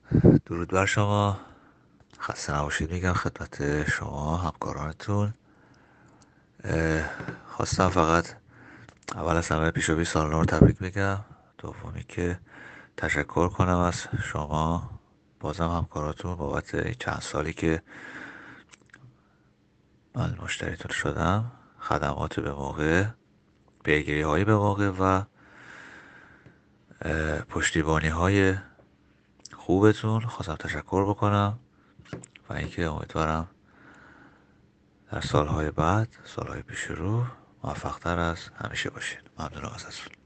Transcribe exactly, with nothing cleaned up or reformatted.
درود بر شما. خسته نباشید میگم خدمت شما همکارانتون. خواستم فقط اول از همه پیشا سال نو رو تبریک بگم. دومی که تشکر کنم از شما بازم همکاراتون بابت این چند سالی که من مشتریتون شدم. خدمات به موقع، پیگیری های به موقع و پشتیبانی های خوبتون خواستم تشکر بکنم و اینکه امیدوارم در سالهای بعد، سالهای پیش رو موفق‌تر از همیشه باشید. ممنونم ازتون.